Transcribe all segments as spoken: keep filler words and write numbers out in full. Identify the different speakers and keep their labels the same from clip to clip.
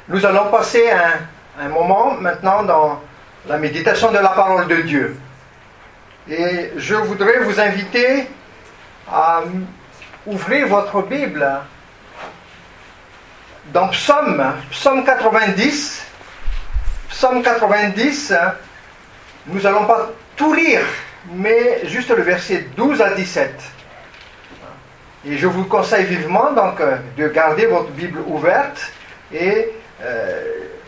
Speaker 1: Nous allons passer un, un moment maintenant dans la méditation de la parole de Dieu. Et je voudrais vous inviter à ouvrir votre Bible dans Psaume, Psaume quatre-vingt-dix. Psaume quatre-vingt-dix, nous n'allons pas tout lire, mais juste le verset douze à dix-sept. Et je vous conseille vivement donc de garder votre Bible ouverte et euh,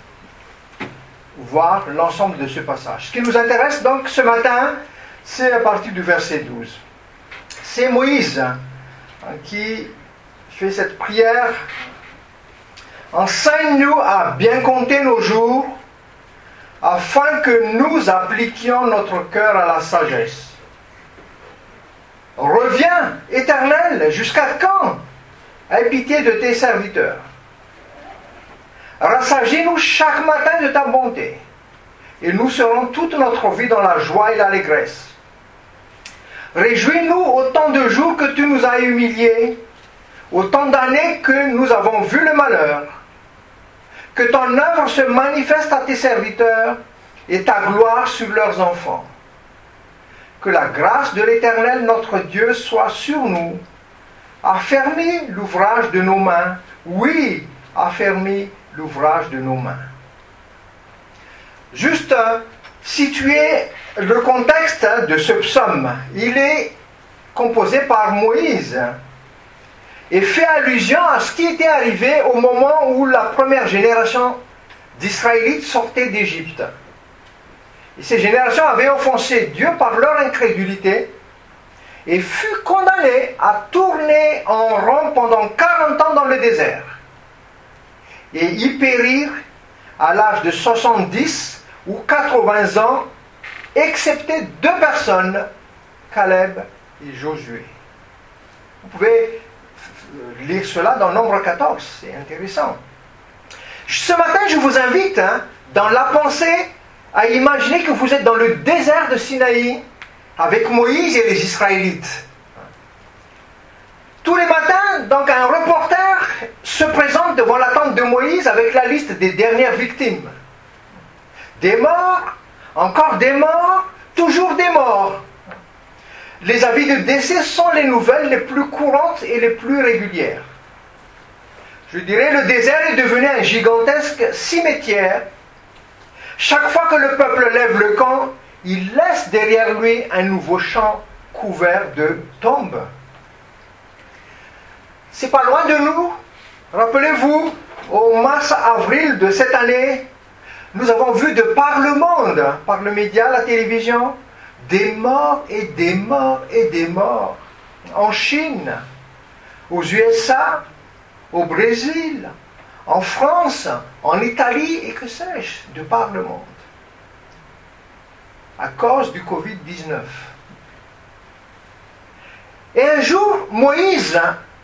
Speaker 1: voir l'ensemble de ce passage. Ce qui nous intéresse donc ce matin, c'est à partir du verset douze. C'est Moïse hein, qui fait cette prière. Enseigne-nous à bien compter nos jours, afin que nous appliquions notre cœur à la sagesse. Reviens, Éternel, jusqu'à quand? Aie pitié de tes serviteurs. Rassagis-nous chaque matin de ta bonté, et nous serons toute notre vie dans la joie et l'allégresse. Réjouis-nous autant de jours que tu nous as humiliés, autant d'années que nous avons vu le malheur. Que ton œuvre se manifeste à tes serviteurs et ta gloire sur leurs enfants. Que la grâce de l'Éternel, notre Dieu, soit sur nous. Affermis l'ouvrage de nos mains. Oui, affermis l'ouvrage de nos mains. Juste euh, situer le contexte de ce psaume. Il est composé par Moïse et fait allusion à ce qui était arrivé au moment où la première génération d'Israélites sortait d'Égypte. Et ces générations avaient offensé Dieu par leur incrédulité et furent condamnées à tourner en rond pendant quarante ans dans le désert. Et y périrent à l'âge de soixante-dix ou quatre-vingts ans, excepté deux personnes, Caleb et Josué. Vous pouvez lire cela dans Nombre quatorze, c'est intéressant. Ce matin, je vous invite, hein, dans la pensée, à imaginer que vous êtes dans le désert de Sinaï, avec Moïse et les Israélites. Tous les matins, donc, un reporter se présente devant la tente de Moïse avec la liste des dernières victimes. Des morts, encore des morts, toujours des morts. Les avis de décès sont les nouvelles les plus courantes et les plus régulières. Je dirais, le désert est devenu un gigantesque cimetière. Chaque fois que le peuple lève le camp, il laisse derrière lui un nouveau champ couvert de tombes. C'est pas loin de nous. Rappelez-vous, au mars-avril de cette année, nous avons vu de par le monde, par le média, la télévision, des morts et des morts et des morts. En Chine, aux U S A, au Brésil, en France, en Italie et que sais-je, de par le monde. À cause du covid dix-neuf. Et un jour, Moïse,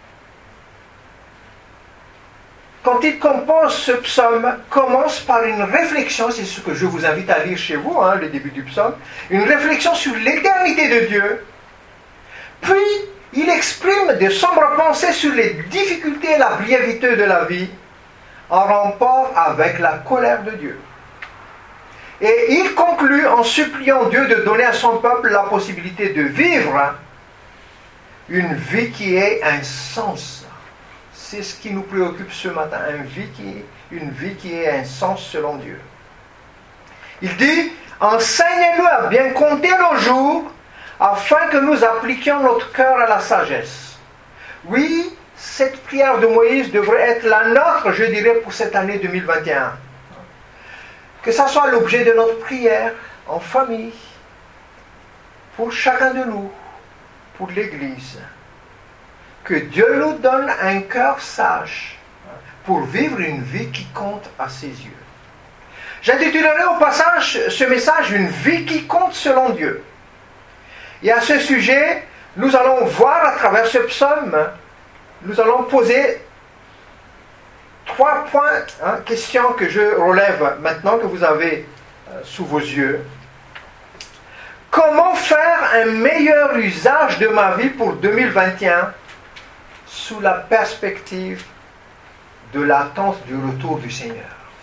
Speaker 1: quand il compose ce psaume, commence par une réflexion, c'est ce que je vous invite à lire chez vous, hein, le début du psaume, une réflexion sur l'éternité de Dieu. Puis, il exprime de sombres pensées sur les difficultés et la brièveté de la vie, en rapport avec la colère de Dieu. Et il conclut en suppliant Dieu de donner à son peuple la possibilité de vivre une vie qui ait un sens. C'est ce qui nous préoccupe ce matin, une vie qui, une vie qui ait un sens selon Dieu. Il dit, enseignez-nous à bien compter nos jours, afin que nous appliquions notre cœur à la sagesse. Oui, cette prière de Moïse devrait être la nôtre, je dirais, pour cette année deux mille vingt et un. Que ça soit l'objet de notre prière en famille, pour chacun de nous, pour l'Église. Que Dieu nous donne un cœur sage pour vivre une vie qui compte à ses yeux. J'intitulerai au passage ce message « Une vie qui compte selon Dieu ». Et à ce sujet, nous allons voir à travers ce psaume, nous allons poser trois points, hein, questions que je relève maintenant que vous avez euh, sous vos yeux. Comment faire un meilleur usage de ma vie pour deux mille vingt et un sous la perspective de l'attente du retour du Seigneur?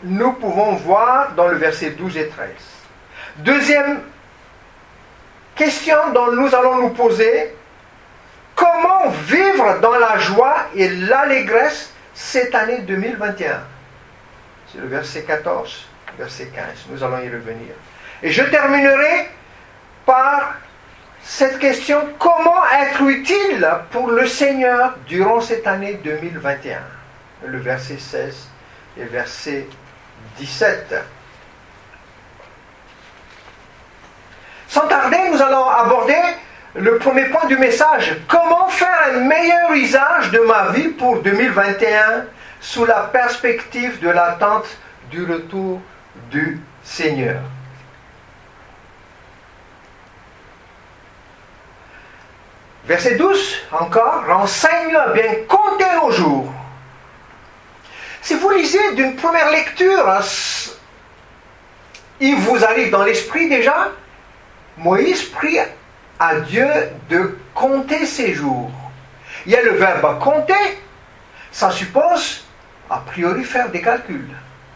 Speaker 1: nous pouvons voir dans le verset douze et treize. Deuxième question dont nous allons nous poser, comment vivre dans la joie et l'allégresse cette année deux mille vingt et un? C'est le verset quatorze, verset quinze. Nous allons y revenir. Et je terminerai par cette question, comment être utile pour le Seigneur durant cette année deux mille vingt et un? Le verset seize et verset dix-sept. Sans tarder, nous allons aborder le premier point du message. Comment faire un meilleur usage de ma vie pour deux mille vingt et un sous la perspective de l'attente du retour du Seigneur. Verset douze, encore, renseigne-nous à bien compter nos jours. Si vous lisez d'une première lecture, il vous arrive dans l'esprit déjà, Moïse prie à Dieu de compter ses jours. Il y a le verbe compter, ça suppose a priori faire des calculs.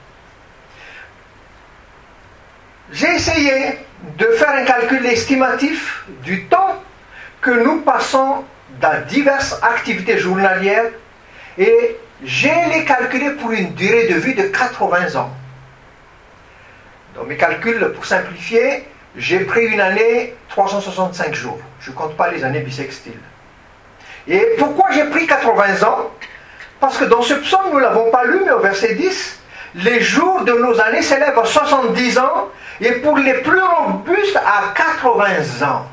Speaker 1: J'ai essayé de faire un calcul estimatif du temps que nous passons dans diverses activités journalières et j'ai les calculé pour une durée de vie de quatre-vingts ans. Dans mes calculs, pour simplifier, j'ai pris une année trois cent soixante-cinq jours. Je ne compte pas les années bissextiles. Et pourquoi j'ai pris quatre-vingts ans? Parce que dans ce psaume, nous ne l'avons pas lu, mais au verset dix, les jours de nos années s'élèvent à soixante-dix ans et pour les plus robustes à quatre-vingts ans.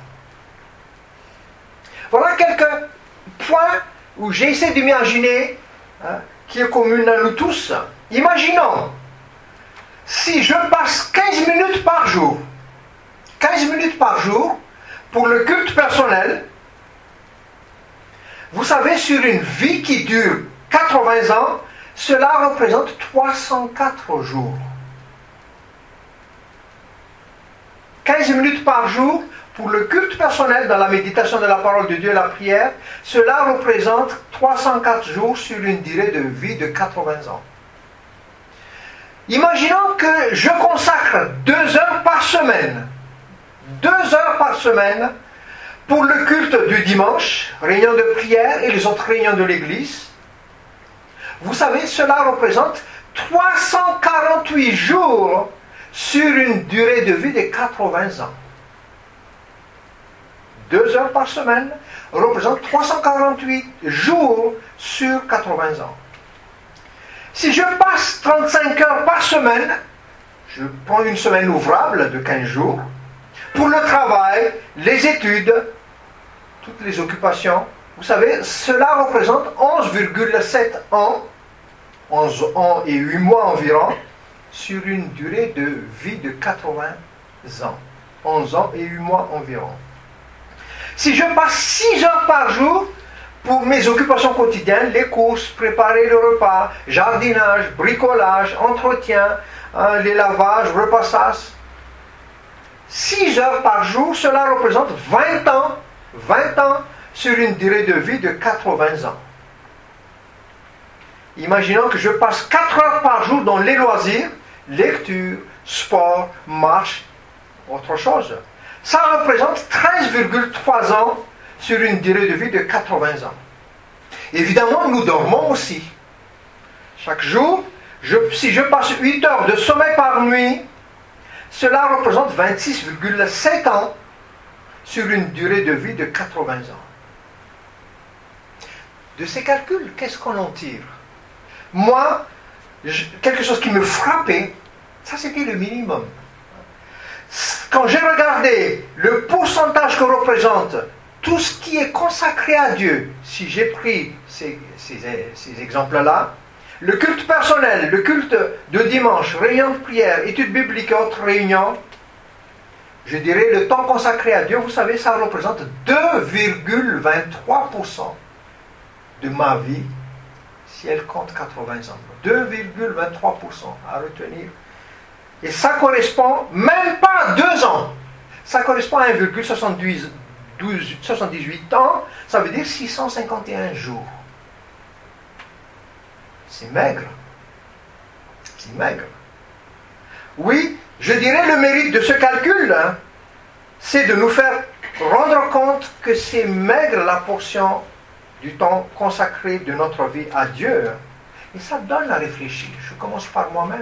Speaker 1: Voilà quelques points où j'ai essayé d'imaginer, hein, qui est commun à nous tous. Imaginons, si je passe quinze minutes par jour, quinze minutes par jour pour le culte personnel, vous savez, sur une vie qui dure quatre-vingts ans, cela représente trois cent quatre jours. quinze minutes par jour pour le culte personnel dans la méditation de la parole de Dieu et la prière, cela représente trois cent quatre jours sur une durée de vie de quatre-vingts ans. Imaginons que je consacre deux heures par semaine, deux heures par semaine pour le culte du dimanche, réunion de prière et les autres réunions de l'église. Vous savez, cela représente trois cent quarante-huit jours sur une durée de vie de quatre-vingts ans. Deux heures par semaine représente trois cent quarante-huit jours sur quatre-vingts ans. Si je passe trente-cinq heures par semaine, je prends une semaine ouvrable de quinze jours, pour le travail, les études, toutes les occupations, vous savez, cela représente onze virgule sept ans, onze ans et huit mois environ, sur une durée de vie de quatre-vingts ans. onze ans et huit mois environ. Si je passe six heures par jour pour mes occupations quotidiennes, les courses, préparer le repas, jardinage, bricolage, entretien, hein, les lavages, repassage, six heures par jour, cela représente vingt ans, vingt ans sur une durée de vie de quatre-vingts ans. Imaginons que je passe quatre heures par jour dans les loisirs, lecture, sport, marche, autre chose. Ça représente treize virgule trois ans sur une durée de vie de quatre-vingts ans. Évidemment, nous dormons aussi. Chaque jour, je, si je passe huit heures de sommeil par nuit, cela représente vingt-six virgule sept ans sur une durée de vie de quatre-vingts ans. De ces calculs, qu'est-ce qu'on en tire? Moi, je, quelque chose qui me frappait, ça c'était le minimum. Quand j'ai regardé le pourcentage que représente tout ce qui est consacré à Dieu, si j'ai pris ces, ces, ces exemples-là, le culte personnel, le culte de dimanche, réunion de prière, études bibliques et autres réunions, je dirais le temps consacré à Dieu, vous savez, ça représente deux virgule vingt-trois pour cent de ma vie, si elle compte quatre-vingts ans. deux virgule vingt-trois pour cent à retenir. Et ça correspond même pas à deux ans. Ça correspond à un virgule soixante-dix-huit ans, ça veut dire six cent cinquante et un jours. C'est maigre. C'est maigre. Oui, je dirais le mérite de ce calcul, hein, c'est de nous faire rendre compte que c'est maigre la portion du temps consacré de notre vie à Dieu. Et ça donne à réfléchir. Je commence par moi-même.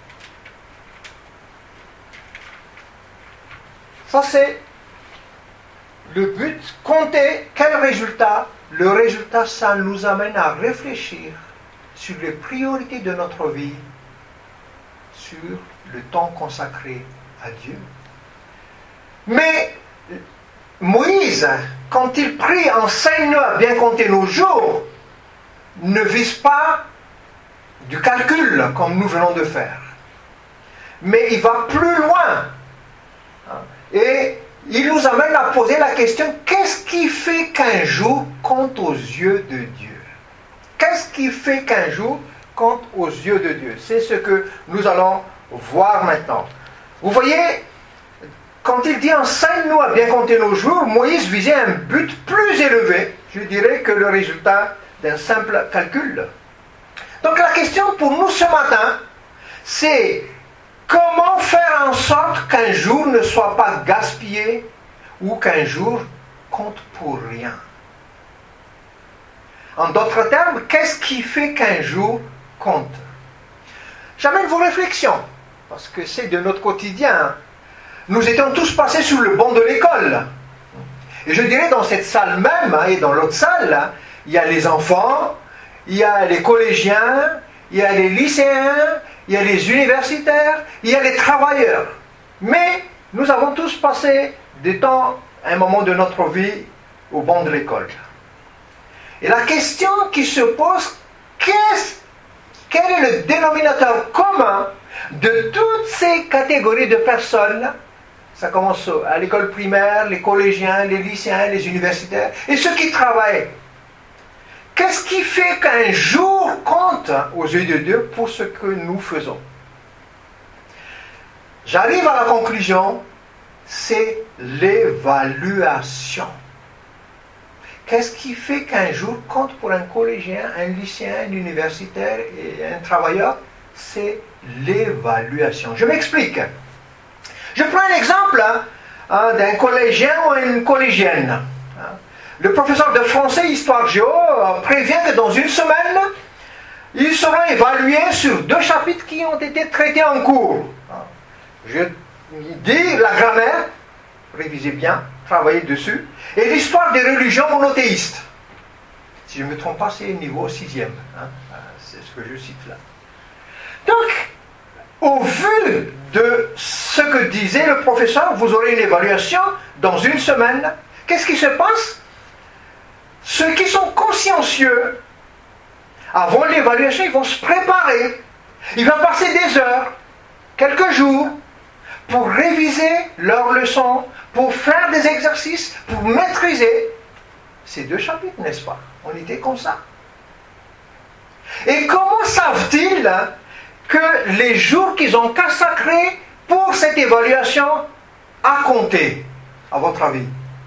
Speaker 1: Ça, c'est le but. Compter quel résultat? Le résultat, ça nous amène à réfléchir sur les priorités de notre vie, sur le temps consacré à Dieu. Mais Moïse, quand il prie, enseigne-nous à bien compter nos jours, ne vise pas du calcul comme nous venons de faire. Mais il va plus loin. Et il nous amène à poser la question, qu'est-ce qui fait qu'un jour compte aux yeux de Dieu? Qu'est-ce qui fait qu'un jour compte aux yeux de Dieu? C'est ce que nous allons voir maintenant. Vous voyez, quand il dit enseigne-nous à bien compter nos jours, Moïse visait un but plus élevé, je dirais, que le résultat d'un simple calcul. Donc la question pour nous ce matin, c'est comment faire en sorte qu'un jour ne soit pas gaspillé ou qu'un jour compte pour rien. En d'autres termes, qu'est-ce qui fait qu'un jour compte? J'amène vos réflexions, parce que c'est de notre quotidien. Nous étions tous passés sur le banc de l'école. Et je dirais dans cette salle même, et dans l'autre salle, il y a les enfants, il y a les collégiens, il y a les lycéens, il y a les universitaires, il y a les travailleurs. Mais nous avons tous passé des temps, un moment de notre vie, au banc de l'école. Et la question qui se pose, qu'est-ce, quel est le dénominateur commun de toutes ces catégories de personnes? Ça commence à l'école primaire, les collégiens, les lycéens, les universitaires, et ceux qui travaillent. Qu'est-ce qui fait qu'un jour compte aux yeux de Dieu pour ce que nous faisons? J'arrive à la conclusion, c'est l'évaluation. Qu'est-ce qui fait qu'un jour compte pour un collégien, un lycéen, un universitaire et un travailleur? C'est l'évaluation. Je m'explique. Je prends un exemple hein, d'un collégien ou une collégienne. Le professeur de français, histoire géo, prévient que dans une semaine, il sera évalué sur deux chapitres qui ont été traités en cours. Je dis la grammaire, révisez bien, travaillez dessus, et l'histoire des religions monothéistes. Si je ne me trompe pas, c'est niveau sixième. Hein, c'est ce que je cite là. Donc, au vu de ce que disait le professeur, vous aurez une évaluation dans une semaine. Qu'est-ce qui se passe? Ceux qui sont consciencieux, avant l'évaluation, ils vont se préparer. Ils vont passer des heures, quelques jours, pour réviser leurs leçons, pour faire des exercices, pour maîtriser ces deux chapitres, n'est-ce pas? On était comme ça. Et comment savent-ils que les jours qu'ils ont consacrés pour cette évaluation à compter, à votre avis?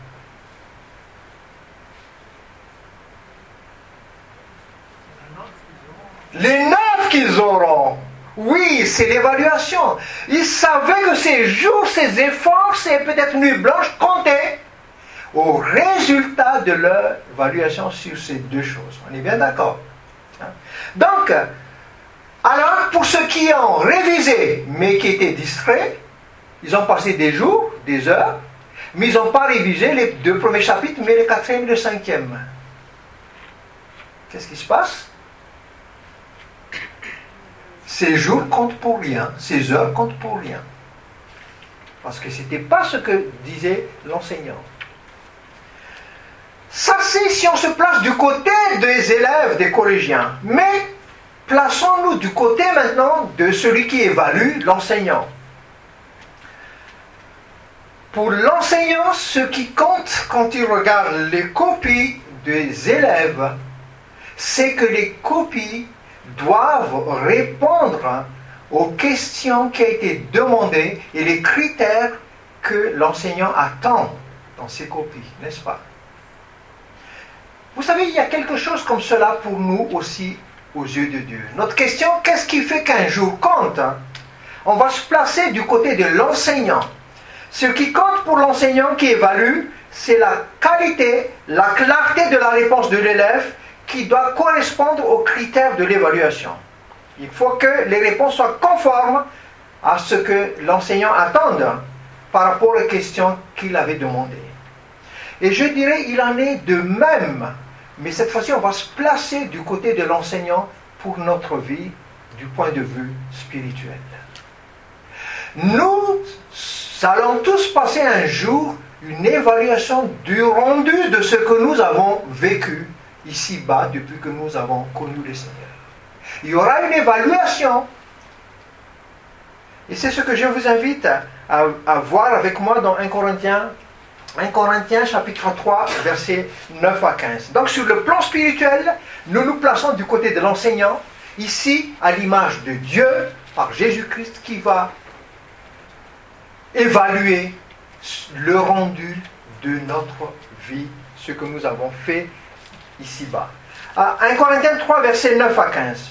Speaker 1: Les neuf qu'ils auront. Oui, c'est l'évaluation. Ils savaient que ces jours, ces efforts, ces peut-être nuits blanches comptaient au résultat de leur évaluation sur ces deux choses. On est bien d'accord. Donc, alors, pour ceux qui ont révisé, mais qui étaient distraits, ils ont passé des jours, des heures, mais ils n'ont pas révisé les deux premiers chapitres, mais le quatrième et le cinquième. Qu'est-ce qui se passe? Ces jours comptent pour rien, ces heures comptent pour rien. Parce que ce n'était pas ce que disait l'enseignant. Ça, c'est si on se place du côté des élèves, des collégiens. Mais plaçons-nous du côté maintenant de celui qui évalue, l'enseignant. Pour l'enseignant, ce qui compte quand il regarde les copies des élèves, c'est que les copies doivent répondre aux questions qui ont été demandées et les critères que l'enseignant attend dans ses copies, n'est-ce pas? Vous savez, il y a quelque chose comme cela pour nous aussi aux yeux de Dieu. Notre question, qu'est-ce qui fait qu'un jour compte? on va se placer du côté de l'enseignant. Ce qui compte pour l'enseignant qui évalue, c'est la qualité, la clarté de la réponse de l'élève qui doit correspondre aux critères de l'évaluation. Il faut que les réponses soient conformes à ce que l'enseignant attend par rapport aux questions qu'il avait demandées. Et je dirais, il en est de même, mais cette fois-ci, on va se placer du côté de l'enseignant pour notre vie du point de vue spirituel. Nous allons tous passer un jour une évaluation du rendu de ce que nous avons vécu ici-bas depuis que nous avons connu le Seigneur. Il y aura une évaluation. Et c'est ce que je vous invite à, à voir avec moi dans un Corinthiens, un Corinthiens chapitre trois, versets neuf à quinze. Donc sur le plan spirituel, nous nous plaçons du côté de l'enseignant, ici à l'image de Dieu, par Jésus-Christ, qui va évaluer le rendu de notre vie, ce que nous avons fait ici-bas. un Corinthiens trois, versets neuf à quinze.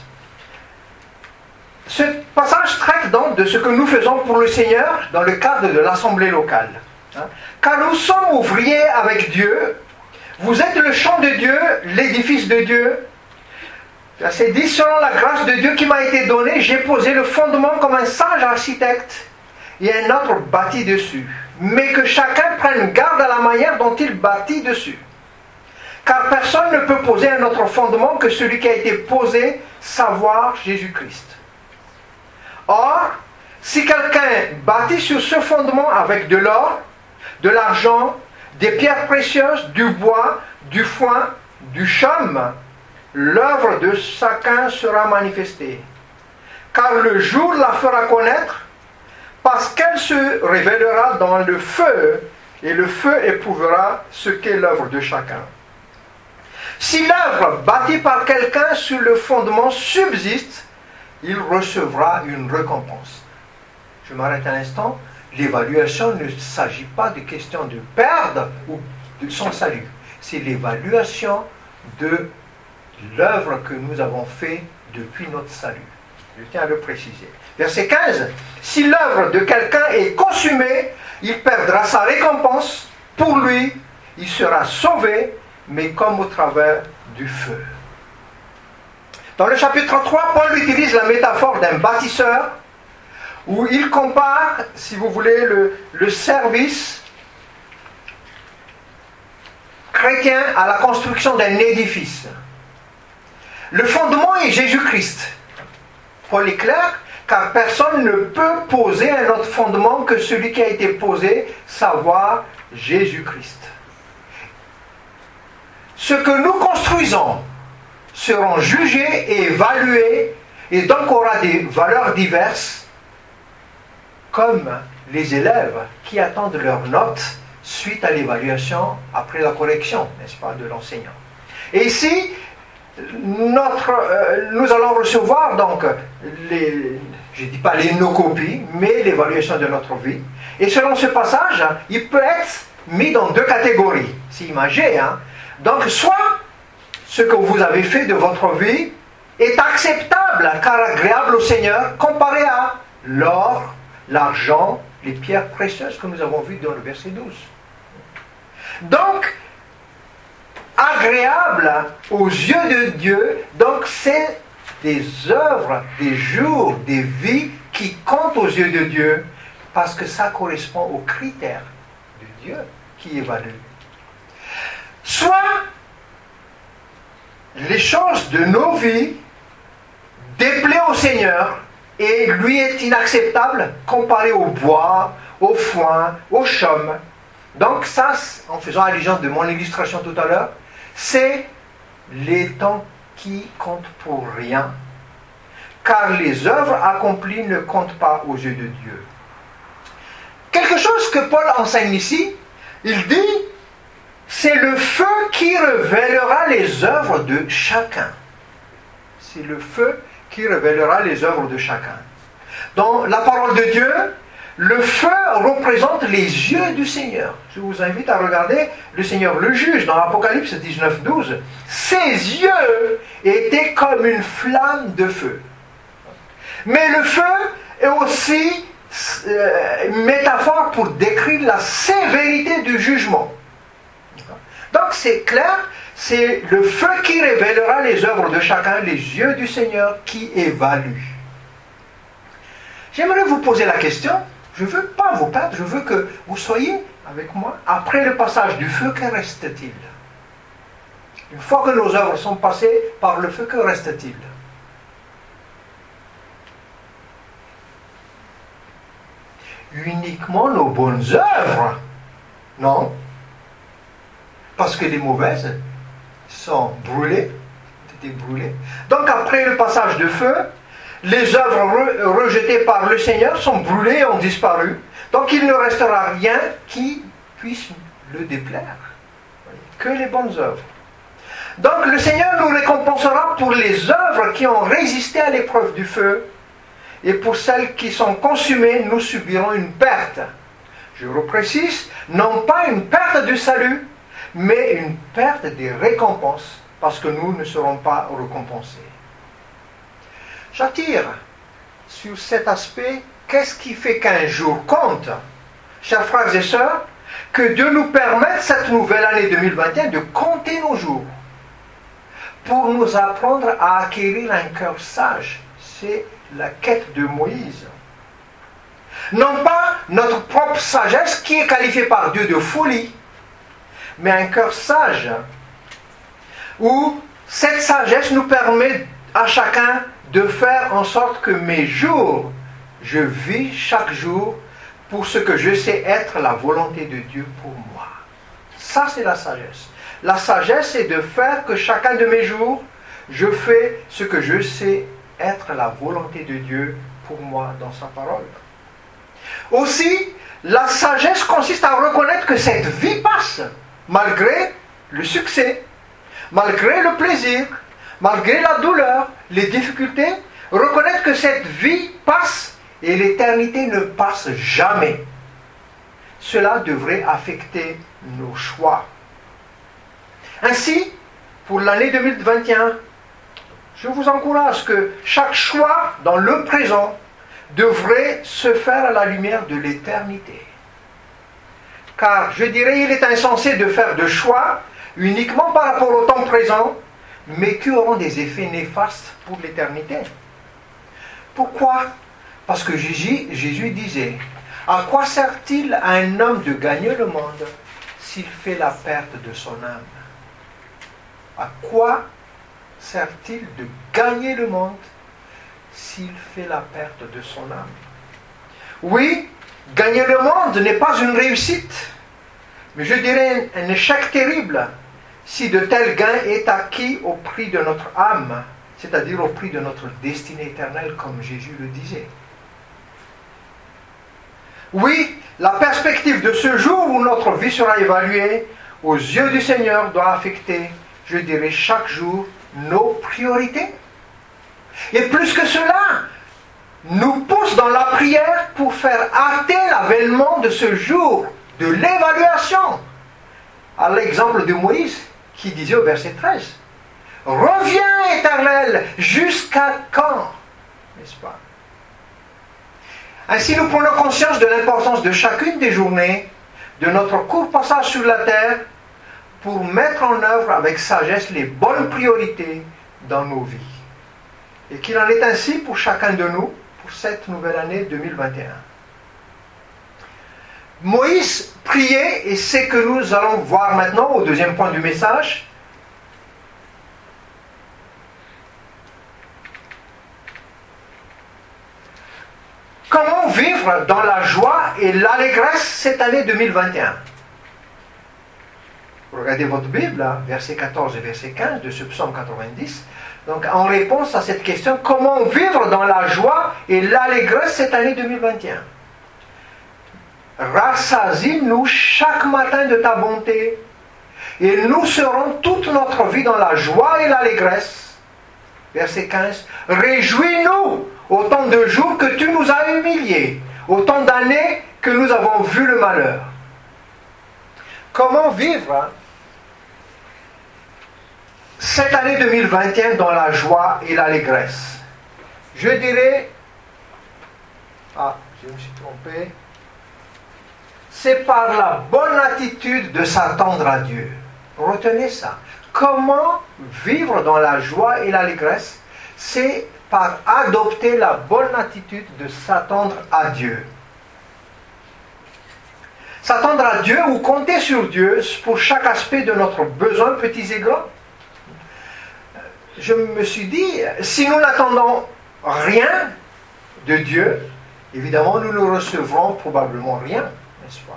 Speaker 1: Ce passage traite donc de ce que nous faisons pour le Seigneur dans le cadre de l'assemblée locale. Car nous sommes ouvriers avec Dieu, vous êtes le champ de Dieu, l'édifice de Dieu. Verset dix, selon la grâce de Dieu qui m'a été donnée, j'ai posé le fondement comme un sage architecte et un autre bâtit dessus. Mais que chacun prenne garde à la manière dont il bâtit dessus. Car personne ne peut poser un autre fondement que celui qui a été posé, savoir Jésus-Christ. Or, si quelqu'un bâtit sur ce fondement avec de l'or, de l'argent, des pierres précieuses, du bois, du foin, du chaume, l'œuvre de chacun sera manifestée. Car le jour la fera connaître, parce qu'elle se révélera dans le feu, et le feu éprouvera ce qu'est l'œuvre de chacun. Si l'œuvre bâtie par quelqu'un sur le fondement subsiste, il recevra une récompense. Je m'arrête un instant. L'évaluation ne s'agit pas de question de perdre ou de son salut. C'est l'évaluation de l'œuvre que nous avons faite depuis notre salut. Je tiens à le préciser. Verset quinze. Si l'œuvre de quelqu'un est consumée, il perdra sa récompense. Pour lui, il sera sauvé, mais comme au travers du feu. Dans le chapitre trois, Paul utilise la métaphore d'un bâtisseur, où il compare, si vous voulez, le, le service chrétien à la construction d'un édifice. Le fondement est Jésus-Christ. Paul est clair, car personne ne peut poser un autre fondement que celui qui a été posé, savoir Jésus-Christ. Ce que nous construisons seront jugés et évalués, et donc aura des valeurs diverses, comme les élèves qui attendent leurs notes suite à l'évaluation après la correction, n'est-ce pas, de l'enseignant. Et ici, notre, euh, nous allons recevoir donc les, je ne dis pas les no-copies, mais l'évaluation de notre vie. Et selon ce passage, il peut être mis dans deux catégories, c'est imagé. Hein? Donc, soit ce que vous avez fait de votre vie est acceptable car agréable au Seigneur comparé à l'or, l'argent, les pierres précieuses que nous avons vues dans le verset douze. Donc, agréable aux yeux de Dieu, donc c'est des œuvres, des jours, des vies qui comptent aux yeux de Dieu parce que ça correspond aux critères de Dieu qui évalue. Soit les choses de nos vies déplaisent au Seigneur et lui est inacceptable comparé au bois, au foin, au chaume. Donc ça, en faisant allusion de mon illustration tout à l'heure, c'est les temps qui comptent pour rien, car les œuvres accomplies ne comptent pas aux yeux de Dieu. Quelque chose que Paul enseigne ici, il dit, c'est le feu qui révélera les œuvres de chacun. C'est le feu qui révélera les œuvres de chacun. Dans la parole de Dieu, le feu représente les yeux du Seigneur. Je vous invite à regarder le Seigneur le juge dans Apocalypse dix-neuf douze. Ses yeux étaient comme une flamme de feu. Mais le feu est aussi euh, une métaphore pour décrire la sévérité du jugement. Donc c'est clair, c'est le feu qui révélera les œuvres de chacun, les yeux du Seigneur qui évaluent. J'aimerais vous poser la question, je ne veux pas vous perdre, je veux que vous soyez avec moi. Après le passage du feu, que reste-t-il? Une fois que nos œuvres sont passées par le feu, que reste-t-il? Uniquement nos bonnes œuvres? Non. Parce que les mauvaises sont brûlées, ont été brûlées. Donc après le passage de feu, les œuvres re- rejetées par le Seigneur sont brûlées et ont disparu. Donc il ne restera rien qui puisse le déplaire. Que les bonnes œuvres. Donc le Seigneur nous récompensera pour les œuvres qui ont résisté à l'épreuve du feu. Et pour celles qui sont consumées, nous subirons une perte. Je reprécise, non pas une perte du salut, mais une perte des récompenses, parce que nous ne serons pas récompensés. J'attire sur cet aspect, qu'est-ce qui fait qu'un jour compte? Chers frères et sœurs, que Dieu nous permette cette nouvelle année deux mille vingt et un de compter nos jours, pour nous apprendre à acquérir un cœur sage. C'est la quête de Moïse. Non pas notre propre sagesse qui est qualifiée par Dieu de folie, mais un cœur sage, où cette sagesse nous permet à chacun de faire en sorte que mes jours, je vis chaque jour pour ce que je sais être la volonté de Dieu pour moi. Ça, c'est la sagesse. La sagesse, c'est de faire que chacun de mes jours, je fais ce que je sais être la volonté de Dieu pour moi dans sa parole. Aussi, la sagesse consiste à reconnaître que cette vie passe, malgré le succès, malgré le plaisir, malgré la douleur, les difficultés, reconnaître que cette vie passe et l'éternité ne passe jamais. Cela devrait affecter nos choix. Ainsi, pour l'année deux mille vingt et un, je vous encourage que chaque choix dans le présent devrait se faire à la lumière de l'éternité. Car je dirais, il est insensé de faire de choix uniquement par rapport au temps présent, mais qui auront des effets néfastes pour l'éternité. Pourquoi? Parce que Jésus, Jésus disait, à quoi sert-il à un homme de gagner le monde s'il fait la perte de son âme? À quoi sert-il de gagner le monde s'il fait la perte de son âme? Oui, gagner le monde n'est pas une réussite, mais je dirais un échec terrible si de tels gains est acquis au prix de notre âme, c'est-à-dire au prix de notre destinée éternelle, comme Jésus le disait. Oui, la perspective de ce jour où notre vie sera évaluée aux yeux du Seigneur doit affecter, je dirais, chaque jour nos priorités. Et plus que cela, nous pousse dans la prière pour faire hâter l'avènement de ce jour, de l'évaluation. À l'exemple de Moïse, qui disait au verset treize, « Reviens, Éternel, jusqu'à quand ?» N'est-ce pas? Ainsi, nous prenons conscience de l'importance de chacune des journées, de notre court passage sur la terre, pour mettre en œuvre avec sagesse les bonnes priorités dans nos vies. Et qu'il en est ainsi pour chacun de nous, pour cette nouvelle année deux mille vingt et un. Moïse priait, et c'est que nous allons voir maintenant au deuxième point du message. Comment vivre dans la joie et l'allégresse cette année deux mille vingt et un? Regardez votre Bible, hein, verset quatorze et verset quinze de ce psaume quatre-vingt-dix. Donc, en réponse à cette question, comment vivre dans la joie et l'allégresse cette année deux mille vingt et un? Rassasie-nous chaque matin de ta bonté, et nous serons toute notre vie dans la joie et l'allégresse. Verset quinze. Réjouis-nous autant de jours que tu nous as humiliés, autant d'années que nous avons vu le malheur. Comment vivre hein, cette année deux mille vingt et un dans la joie et l'allégresse? Je dirais, je me suis trompé. C'est par la bonne attitude de s'attendre à Dieu. Retenez ça. Comment vivre dans la joie et l'allégresse? C'est par adopter la bonne attitude de s'attendre à Dieu. S'attendre à Dieu ou compter sur Dieu pour chaque aspect de notre besoin, petits et grands. Je me suis dit, si nous n'attendons rien de Dieu, évidemment, nous ne recevrons probablement rien, n'est-ce pas?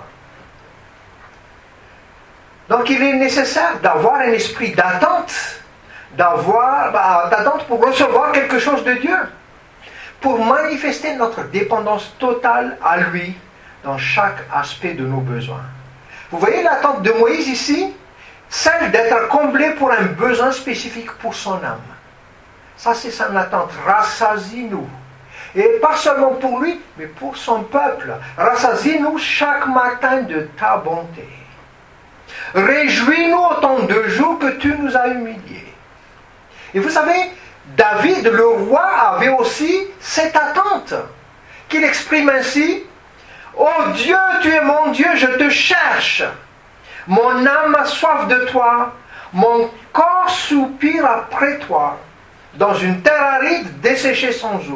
Speaker 1: Donc, il est nécessaire d'avoir un esprit d'attente, d'avoir, bah, d'attente pour recevoir quelque chose de Dieu, pour manifester notre dépendance totale à lui dans chaque aspect de nos besoins. Vous voyez l'attente de Moïse ici? Celle d'être comblé pour un besoin spécifique pour son âme. Ça, c'est son attente. Rassasie-nous. Et pas seulement pour lui, mais pour son peuple. Rassasie-nous chaque matin de ta bonté. Réjouis-nous autant de jours que tu nous as humiliés. Et vous savez, David, le roi, avait aussi cette attente, qu'il exprime ainsi: « Oh Dieu, tu es mon Dieu, je te cherche. Mon âme a soif de toi, mon corps soupire après toi, dans une terre aride desséchée sans eau. »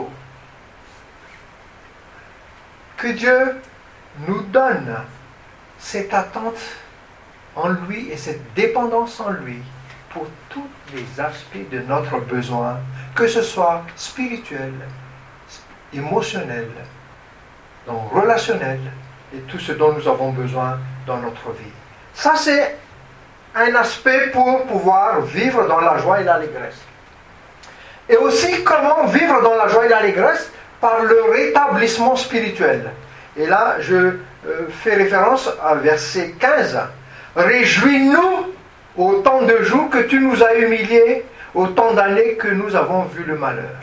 Speaker 1: Que Dieu nous donne cette attente en lui et cette dépendance en lui pour tous les aspects de notre besoin, que ce soit spirituel, émotionnel, donc relationnel, et tout ce dont nous avons besoin dans notre vie. Ça, c'est un aspect pour pouvoir vivre dans la joie et l'allégresse. Et aussi, comment vivre dans la joie et l'allégresse? Par le rétablissement spirituel. Et là, je euh, fais référence à verset quinze. Réjouis-nous autant de jours que tu nous as humiliés, autant d'années que nous avons vu le malheur.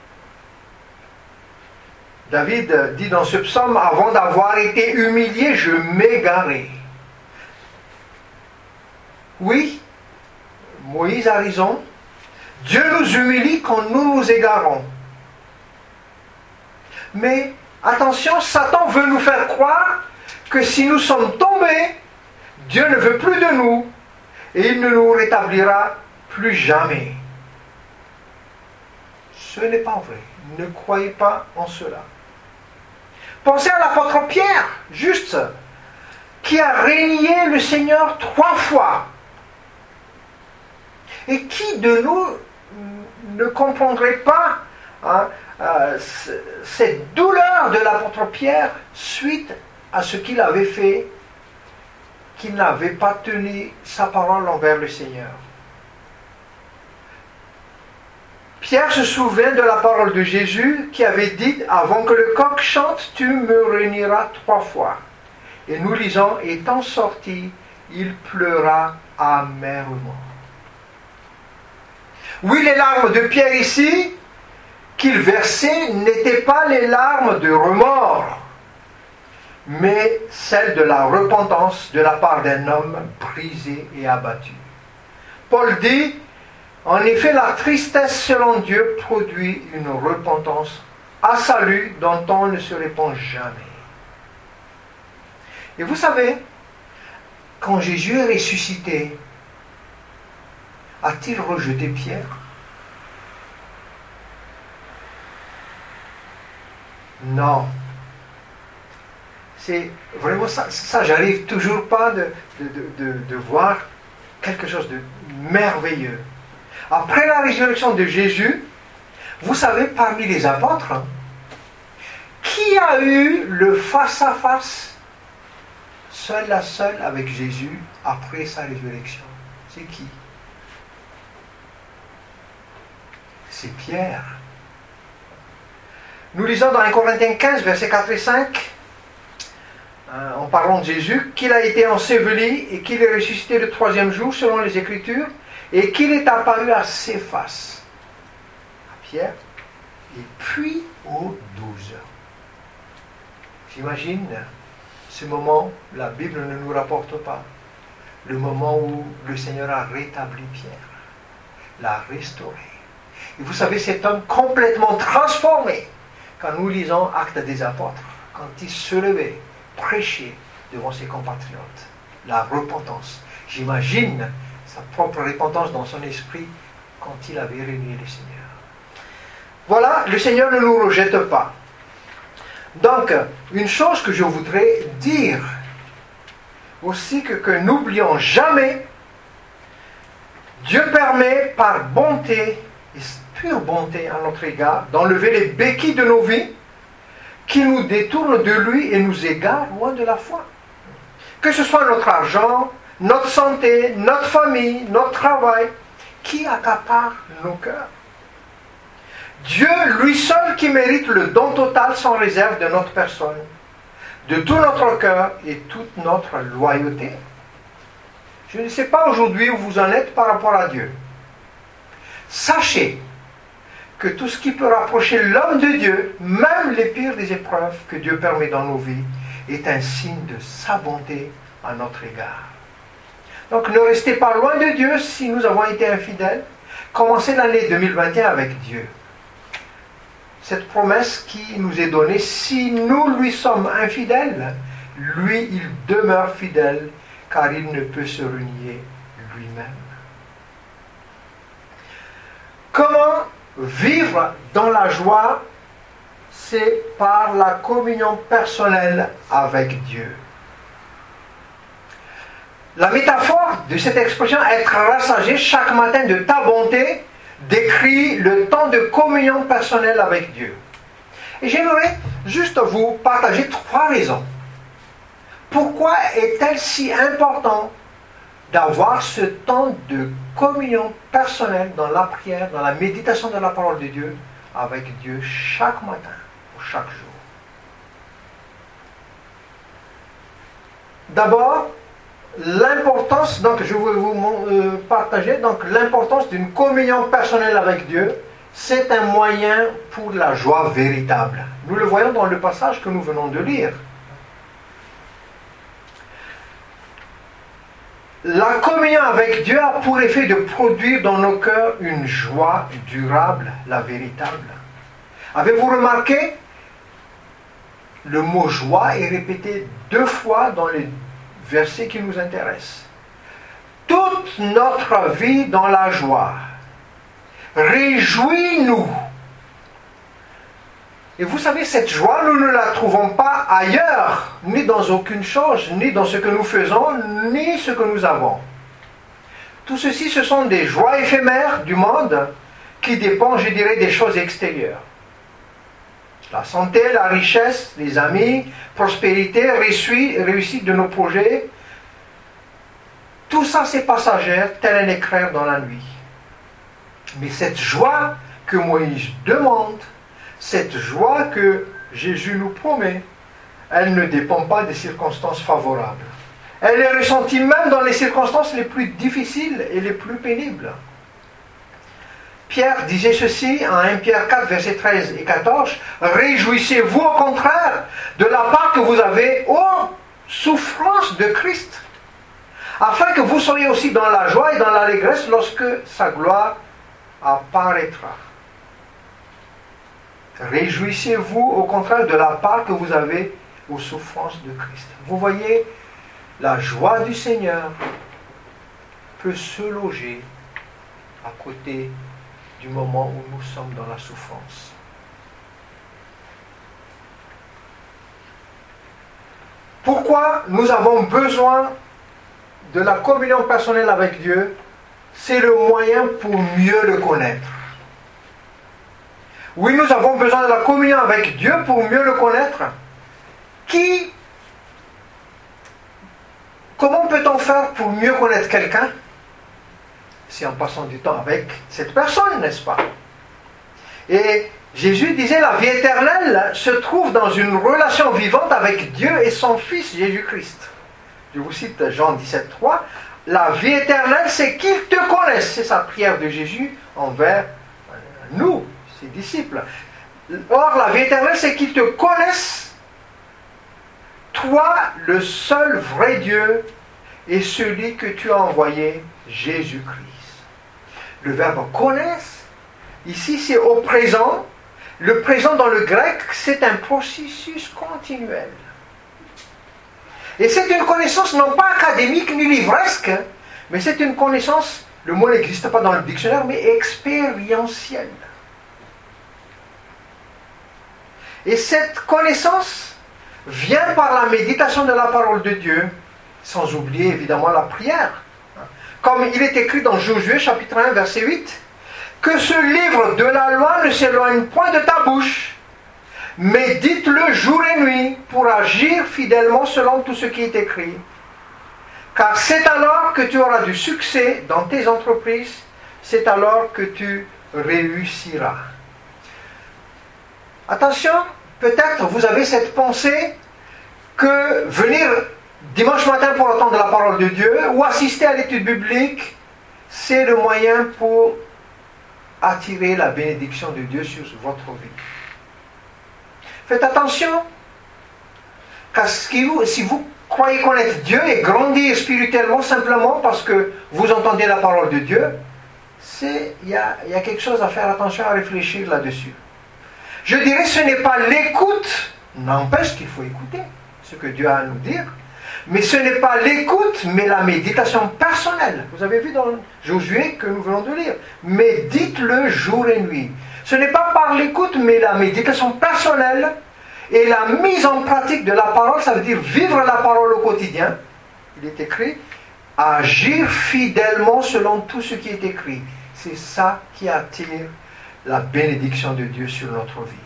Speaker 1: David dit dans ce psaume: avant d'avoir été humilié, je m'égarais. Oui, Moïse a raison. Dieu nous humilie quand nous nous égarons. Mais attention, Satan veut nous faire croire que si nous sommes tombés, Dieu ne veut plus de nous et il ne nous rétablira plus jamais. Ce n'est pas vrai. Ne croyez pas en cela. Pensez à l'apôtre Pierre, juste, qui a régné le Seigneur trois fois. Et qui de nous ne comprendrait pas hein, euh, cette douleur de l'apôtre Pierre suite à ce qu'il avait fait, qu'il n'avait pas tenu sa parole envers le Seigneur. Pierre se souvient de la parole de Jésus qui avait dit: avant que le coq chante, tu me réuniras trois fois. Et nous lisons: étant sorti, il pleura amèrement. Oui, les larmes de Pierre ici, qu'il versait, n'étaient pas les larmes de remords, mais celles de la repentance de la part d'un homme brisé et abattu. Paul dit: en effet, la tristesse selon Dieu produit une repentance à salut dont on ne se répand jamais. Et vous savez, quand Jésus est ressuscité, a-t-il rejeté Pierre? Non. C'est vraiment ça, ça j'arrive toujours pas de, de, de, de voir quelque chose de merveilleux. Après la résurrection de Jésus, vous savez, parmi les apôtres, hein, qui a eu le face-à-face, seul à seul avec Jésus, après sa résurrection? C'est qui? C'est Pierre. Nous lisons dans un Corinthiens quinze, versets quatre et cinq, euh, en parlant de Jésus, qu'il a été enseveli et qu'il est ressuscité le troisième jour, selon les Écritures, et qu'il est apparu à Céphas, à Pierre, et puis aux douze. J'imagine ce moment, la Bible ne nous rapporte pas, le moment où le Seigneur a rétabli Pierre, l'a restauré. Et vous savez, cet homme complètement transformé, quand nous lisons Actes des Apôtres, quand il se levait, prêchait devant ses compatriotes. La repentance. J'imagine sa propre repentance dans son esprit quand il avait réuni le Seigneur. Voilà, le Seigneur ne nous rejette pas. Donc, une chose que je voudrais dire aussi, que, que n'oublions jamais, Dieu permet par bonté, et pure bonté à notre égard, d'enlever les béquilles de nos vies qui nous détournent de lui et nous égarent loin de la foi. Que ce soit notre argent, notre santé, notre famille, notre travail, qui accapare nos cœurs. Dieu, lui seul, qui mérite le don total sans réserve de notre personne, de tout notre cœur et toute notre loyauté. Je ne sais pas aujourd'hui où vous en êtes par rapport à Dieu. Sachez que tout ce qui peut rapprocher l'homme de Dieu, même les pires des épreuves que Dieu permet dans nos vies, est un signe de sa bonté à notre égard. Donc ne restez pas loin de Dieu si nous avons été infidèles. Commencez l'année deux mille vingt et un avec Dieu. Cette promesse qui nous est donnée, si nous lui sommes infidèles, lui, il demeure fidèle, car il ne peut se renier lui-même. Comment vivre dans la joie? C'est par la communion personnelle avec Dieu. La métaphore de cette expression, être rassasié chaque matin de ta bonté, décrit le temps de communion personnelle avec Dieu. Et j'aimerais juste vous partager trois raisons. Pourquoi est-il si important d'avoir ce temps de communion personnelle dans la prière, dans la méditation de la parole de Dieu, avec Dieu chaque matin ou chaque jour? D'abord, l'importance, donc je vais vous euh, partager donc l'importance d'une communion personnelle avec Dieu. C'est un moyen pour la joie véritable. Nous le voyons dans le passage que nous venons de lire. La communion avec Dieu a pour effet de produire dans nos cœurs une joie durable, la véritable. Avez-vous remarqué? Le mot joie est répété deux fois dans les versets qui nous intéressent. Toute notre vie dans la joie. Réjouis-nous. Et vous savez, cette joie, nous ne la trouvons pas ailleurs, ni dans aucune chose, ni dans ce que nous faisons, ni ce que nous avons. Tout ceci, ce sont des joies éphémères du monde qui dépendent, je dirais, des choses extérieures. La santé, la richesse, les amis, prospérité, réussite de nos projets, tout ça c'est passager, tel un éclair dans la nuit. Mais cette joie que Moïse demande, cette joie que Jésus nous promet, elle ne dépend pas des circonstances favorables. Elle est ressentie même dans les circonstances les plus difficiles et les plus pénibles. Pierre disait ceci en premier Pierre quatre, versets treize et quatorze, « Réjouissez-vous au contraire de la part que vous avez aux souffrances de Christ, afin que vous soyez aussi dans la joie et dans l'allégresse lorsque sa gloire apparaîtra. » Réjouissez-vous au contraire de la part que vous avez aux souffrances de Christ. Vous voyez, la joie du Seigneur peut se loger à côté du moment où nous sommes dans la souffrance. Pourquoi nous avons besoin de la communion personnelle avec Dieu? C'est le moyen pour mieux le connaître. Oui, nous avons besoin de la communion avec Dieu pour mieux le connaître. Qui, comment peut-on faire pour mieux connaître quelqu'un? C'est en passant du temps avec cette personne, n'est-ce pas? Et Jésus disait, la vie éternelle se trouve dans une relation vivante avec Dieu et son Fils Jésus-Christ. Je vous cite Jean dix-sept, trois. La vie éternelle, c'est qu'ils te connaissent. C'est sa prière de Jésus envers nous, ses disciples. Or, la vie éternelle, c'est qu'ils te connaissent, toi, le seul vrai Dieu, et celui que tu as envoyé, Jésus-Christ. Le verbe connaissent, ici c'est au présent, le présent dans le grec, c'est un processus continuel. Et c'est une connaissance non pas académique ni livresque, mais c'est une connaissance, le mot n'existe pas dans le dictionnaire, mais expérientielle. Et cette connaissance vient par la méditation de la parole de Dieu, sans oublier évidemment la prière. Comme il est écrit dans Josué chapitre un verset huit, que ce livre de la loi ne s'éloigne point de ta bouche, mais dites-le jour et nuit pour agir fidèlement selon tout ce qui est écrit. Car c'est alors que tu auras du succès dans tes entreprises, c'est alors que tu réussiras. Attention, peut-être vous avez cette pensée que venir dimanche matin pour entendre la parole de Dieu ou assister à l'étude biblique, c'est le moyen pour attirer la bénédiction de Dieu sur votre vie. Faites attention, car si vous, si vous croyez connaître Dieu et grandir spirituellement simplement parce que vous entendez la parole de Dieu, il y a, y a quelque chose à faire attention, à réfléchir là-dessus. Je dirais ce n'est pas l'écoute, n'empêche qu'il faut écouter ce que Dieu a à nous dire, mais ce n'est pas l'écoute, mais la méditation personnelle. Vous avez vu dans Josué que nous venons de lire. Mais dites-le jour et nuit. Ce n'est pas par l'écoute, mais la méditation personnelle et la mise en pratique de la parole, ça veut dire vivre la parole au quotidien. Il est écrit, agir fidèlement selon tout ce qui est écrit. C'est ça qui attire la bénédiction de Dieu sur notre vie.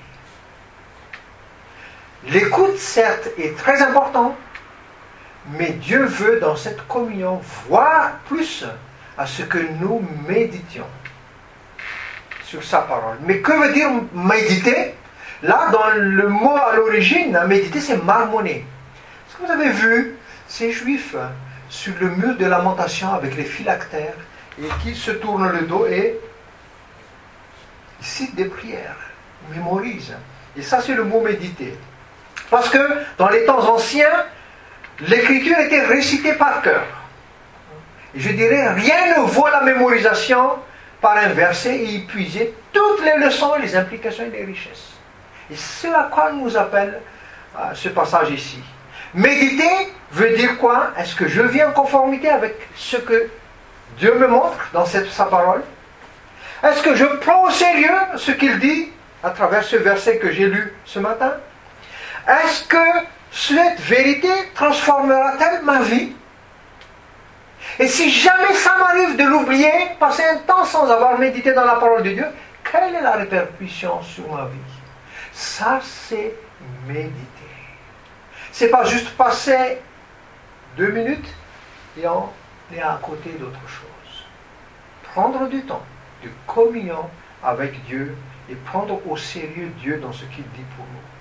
Speaker 1: L'écoute, certes, est très importante, mais Dieu veut dans cette communion voir plus à ce que nous méditions sur sa parole. Mais que veut dire méditer? Là, dans le mot à l'origine, méditer, c'est marmonner. Est-ce que vous avez vu ces juifs sur le mur de lamentation avec les phylactères et qui se tournent le dos et ils citent des prières, ils mémorisent. Et ça, c'est le mot méditer. Parce que dans les temps anciens, l'écriture était récitée par cœur. Et je dirais, rien ne vaut la mémorisation par un verset et y puiser toutes les leçons, les implications et les richesses. Et c'est à quoi nous appelle euh, ce passage ici. Méditer veut dire quoi? Est-ce que je vis en conformité avec ce que Dieu me montre dans cette, sa parole? Est-ce que je prends au sérieux ce qu'il dit à travers ce verset que j'ai lu ce matin? Est-ce que cette vérité transformera-t-elle ma vie? Et si jamais ça m'arrive de l'oublier, passer un temps sans avoir médité dans la parole de Dieu, quelle est la répercussion sur ma vie? Ça, c'est méditer. C'est pas juste passer deux minutes et on est à côté d'autre chose. Prendre du temps de communion avec Dieu et prendre au sérieux Dieu dans ce qu'il dit pour nous.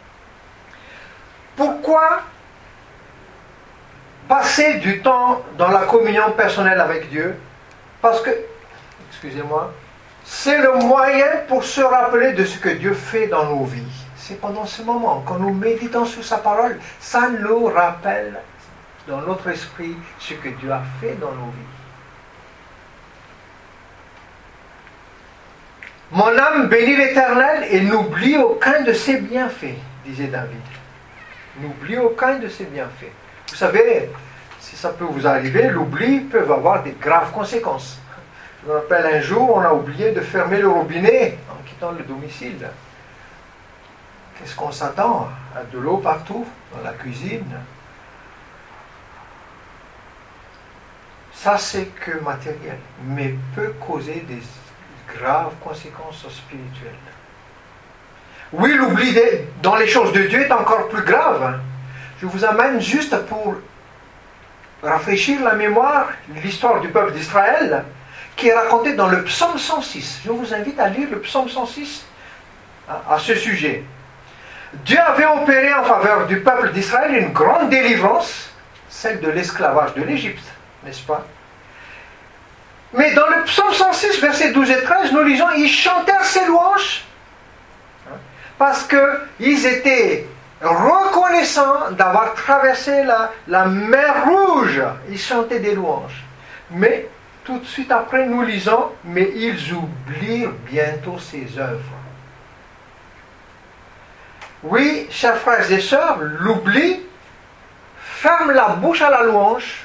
Speaker 1: Pourquoi passer du temps dans la communion personnelle avec Dieu? Parce que, excusez-moi, c'est le moyen pour se rappeler de ce que Dieu fait dans nos vies. C'est pendant ce moment, quand nous méditons sur sa parole, ça nous rappelle dans notre esprit ce que Dieu a fait dans nos vies. Mon âme bénit l'Éternel et n'oublie aucun de ses bienfaits, disait David. N'oublie aucun de ses bienfaits. Vous savez, si ça peut vous arriver, l'oubli peut avoir des graves conséquences. Je me rappelle un jour, on a oublié de fermer le robinet en quittant le domicile. Qu'est-ce qu'on s'attend? À de l'eau partout, dans la cuisine. Ça, c'est que matériel, mais peut causer des graves conséquences spirituelles. Oui, l'oubli dans les choses de Dieu est encore plus grave. Je vous amène juste pour rafraîchir la mémoire l'histoire du peuple d'Israël qui est racontée dans le psaume cent six. Je vous invite à lire le psaume cent six à, à ce sujet. Dieu avait opéré en faveur du peuple d'Israël une grande délivrance, celle de l'esclavage de l'Égypte, n'est-ce pas? Mais dans le psaume cent six, versets douze et treize, nous lisons, ils chantèrent ses louanges parce qu'ils étaient reconnaissants d'avoir traversé la, la mer Rouge. Ils chantaient des louanges. Mais tout de suite après, nous lisons, mais ils oublient bientôt ses œuvres. Oui, chers frères et sœurs, l'oubli ferme la bouche à la louange,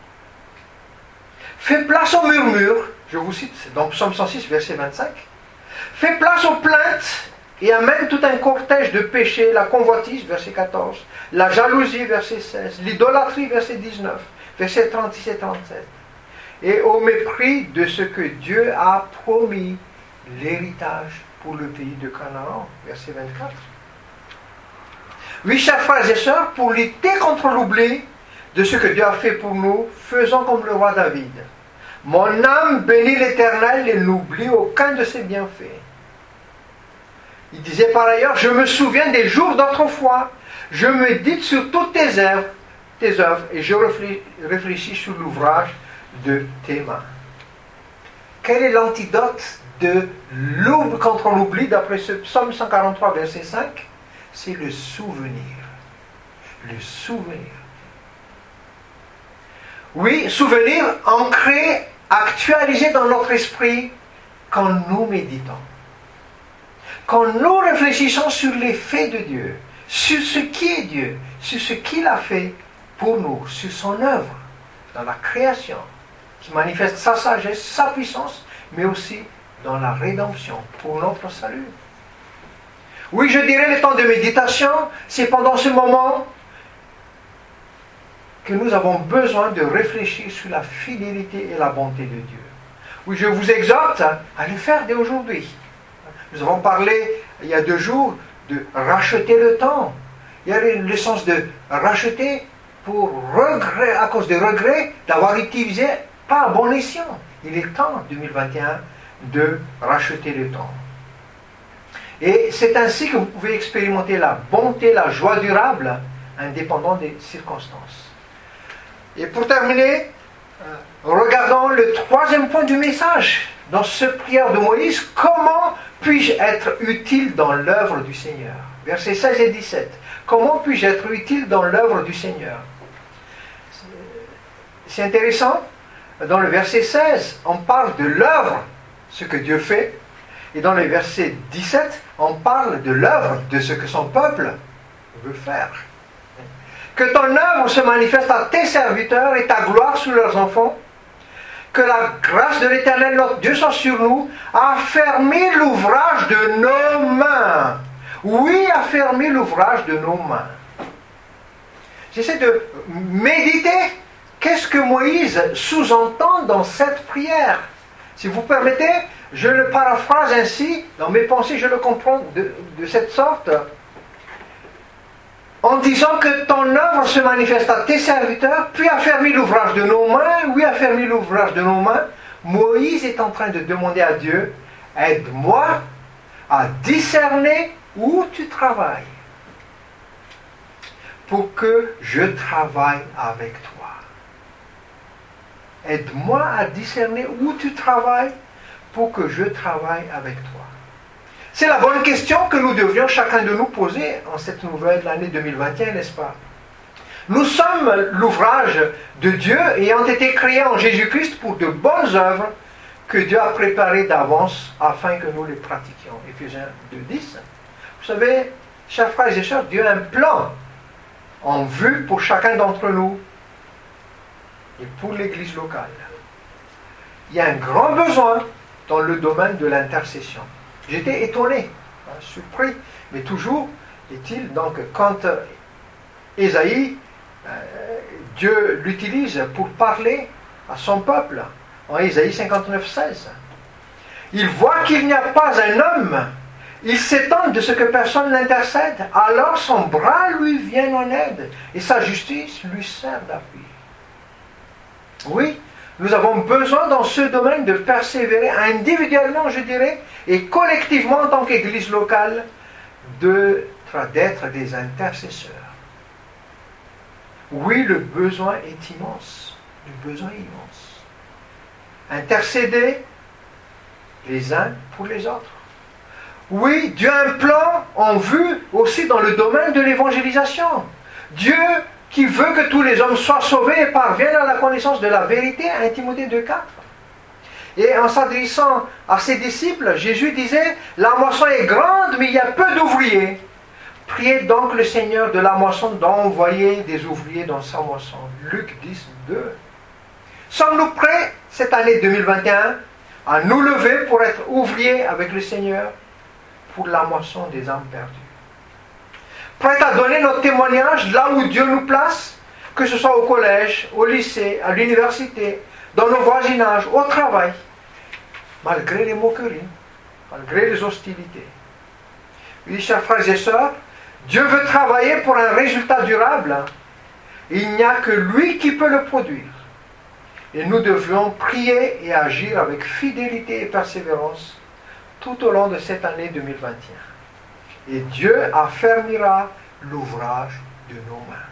Speaker 1: fait place au murmure, je vous cite dans Psaume cent six, verset vingt-cinq, fait place aux plaintes et amène tout un cortège de péchés, la convoitise, verset quatorze, la jalousie, verset seize, l'idolâtrie, verset dix-neuf, verset trente-six et trente-sept, et au mépris de ce que Dieu a promis, l'héritage pour le pays de Canaan, verset vingt-quatre. Oui, chers frères et sœurs, pour lutter contre l'oubli de ce que Dieu a fait pour nous, faisons comme le roi David. Mon âme bénit l'Éternel et n'oublie aucun de ses bienfaits. Il disait par ailleurs, je me souviens des jours d'autrefois, je médite sur toutes tes œuvres, tes œuvres et je réfléchis sur l'ouvrage de tes mains. Quel est l'antidote de l'oubli contre l'oubli d'après ce psaume cent quarante-trois, verset cinq? C'est le souvenir. Le souvenir. Oui, souvenir ancré, actualisé dans notre esprit quand nous méditons. Quand nous réfléchissons sur les faits de Dieu, sur ce qui est Dieu, sur ce qu'il a fait pour nous, sur son œuvre dans la création, qui manifeste sa sagesse, sa puissance, mais aussi dans la rédemption pour notre salut. Oui, je dirais le temps de méditation, c'est pendant ce moment que nous avons besoin de réfléchir sur la fidélité et la bonté de Dieu. Oui, je vous exhorte à le faire dès aujourd'hui. Nous avons parlé il y a deux jours de racheter le temps. Il y a le sens de racheter pour regret, à cause des regrets d'avoir utilisé pas à bon escient. Il est temps, deux mille vingt et un, de racheter le temps. Et c'est ainsi que vous pouvez expérimenter la bonté, la joie durable, indépendant des circonstances. Et pour terminer, regardons le troisième point du message. Dans ce prière de Moïse, comment puis-je être utile dans l'œuvre du Seigneur? Versets seize et dix-sept. Comment puis-je être utile dans l'œuvre du Seigneur? C'est intéressant. Dans le verset seize, on parle de l'œuvre, ce que Dieu fait. Et dans le verset dix-sept, on parle de l'œuvre, de ce que son peuple veut faire. Que ton œuvre se manifeste à tes serviteurs et ta gloire sur leurs enfants. Que la grâce de l'Éternel, notre Dieu, soit sur nous. Affermis l'ouvrage de nos mains. Oui, affermis l'ouvrage de nos mains. J'essaie de méditer. Qu'est-ce que Moïse sous-entend dans cette prière? Si vous permettez, je le paraphrase ainsi. Dans mes pensées, je le comprends de, de cette sorte. En disant que ton œuvre se manifeste à tes serviteurs, puis affermis l'ouvrage de nos mains, oui, affermis l'ouvrage de nos mains, Moïse est en train de demander à Dieu, aide-moi à discerner où tu travailles, pour que je travaille avec toi. Aide-moi à discerner où tu travailles, pour que je travaille avec toi. C'est la bonne question que nous devrions chacun de nous poser en cette nouvelle année deux mille vingt et un, n'est-ce pas? Nous sommes l'ouvrage de Dieu ayant été créés en Jésus-Christ pour de bonnes œuvres que Dieu a préparées d'avance afin que nous les pratiquions. Éphésiens deux, dix. Vous savez, chers frères et sœurs, Dieu a un plan en vue pour chacun d'entre nous et pour l'Église locale. Il y a un grand besoin dans le domaine de l'intercession. J'étais étonné, hein, surpris, mais toujours est-il, donc, quand Ésaïe, euh, Dieu l'utilise pour parler à son peuple, en Ésaïe cinquante-neuf, seize. Il voit qu'il n'y a pas un homme, il s'étonne de ce que personne n'intercède, alors son bras lui vient en aide, et sa justice lui sert d'appui. Oui, nous avons besoin dans ce domaine de persévérer individuellement, je dirais, et collectivement en tant qu'Église locale, de, d'être des intercesseurs. Oui, le besoin est immense. Le besoin est immense. Intercéder les uns pour les autres. Oui, Dieu a un plan en vue aussi dans le domaine de l'évangélisation. Dieu qui veut que tous les hommes soient sauvés et parviennent à la connaissance de la vérité, à Timothée deux, quatre. Et en s'adressant à ses disciples, Jésus disait, la moisson est grande, mais il y a peu d'ouvriers. Priez donc le Seigneur de la moisson d'envoyer des ouvriers dans sa moisson. Luc dix, deux. Sommes-nous prêts cette année deux mille vingt et un à nous lever pour être ouvriers avec le Seigneur pour la moisson des âmes perdues? Prêts à donner notre témoignage là où Dieu nous place, que ce soit au collège, au lycée, à l'université, dans nos voisinages, au travail, malgré les moqueries, malgré les hostilités. Oui, chers frères et sœurs, Dieu veut travailler pour un résultat durable. Il n'y a que lui qui peut le produire. Et nous devions prier et agir avec fidélité et persévérance tout au long de cette année deux mille vingt et un. Et Dieu affermira l'ouvrage de nos mains.